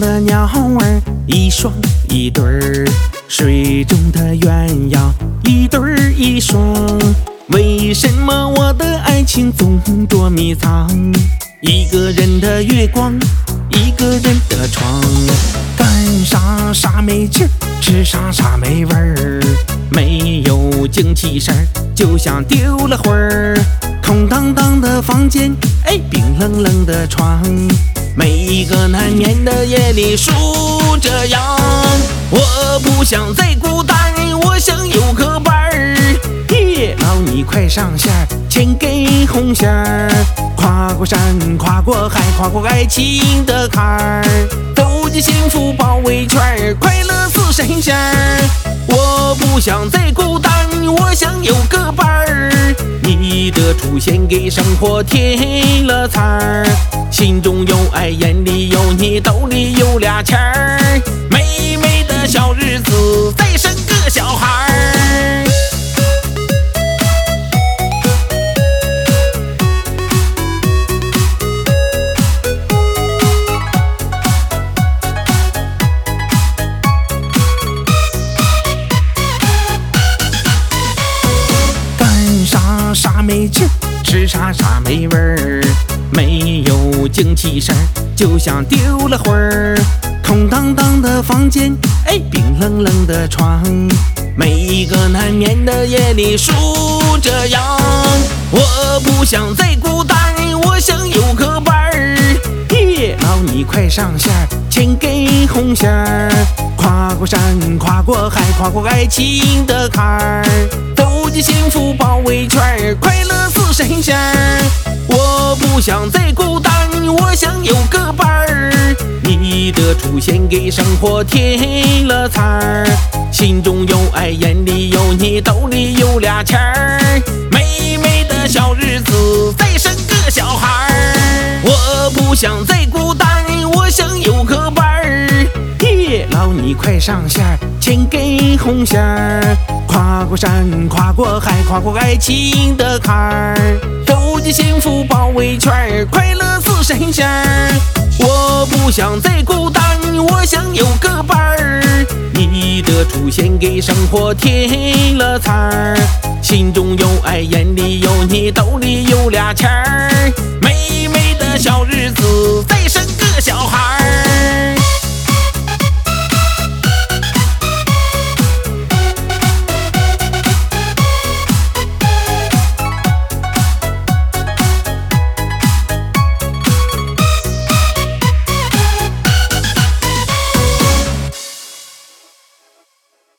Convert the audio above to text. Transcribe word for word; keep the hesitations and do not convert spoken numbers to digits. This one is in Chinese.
的鸟儿一双一对儿，水中的鸳鸯一对儿一双。为什么我的爱情总躲迷藏？一个人的月光，一个人的床，干啥啥没劲儿，吃啥啥没味儿，没有精气神儿，就像丢了魂儿。空荡荡的房间，哎，冰冷冷的床，每一个难眠的夜里数着羊。我不想再孤单，我想有个伴儿。耶，老你快上线，牵根红线儿，跨过山，跨过海，跨过爱情的坎儿，走进幸福包围圈，快乐似神仙儿。我不想再孤单，我想有个伴儿。你的出现给生活添了彩儿，心中有爱，眼里有你，兜里有俩钱儿，美美的小日子再生个小孩儿。啥啥没劲儿，吃啥啥没味儿，没有精气神儿，就像丢了魂儿。空荡荡的房间，哎，冰冷冷的床，每一个难眠的夜里数着羊。我不想再孤单，我想有个伴儿。耶，老你快上线，牵根红线儿，跨过山，跨过海，跨过爱情的坎儿，走进幸福包围圈，快乐似神仙儿。我不想再孤单，我想有个伴儿。你的出现给生活添了彩儿，心中有爱，眼里有你，兜里有俩钱儿，美美的小日子再生个小孩儿。我不想再孤单，我想有个伴儿。耶，老你快上线，牵根红线儿，跨过山，跨过海，跨过爱情的坎儿，走进幸福包围圈，快乐似神仙儿。我不想再孤单，我想有个伴儿。你的出现给生活添了彩儿，心中有爱，眼里有你，兜里有俩钱儿，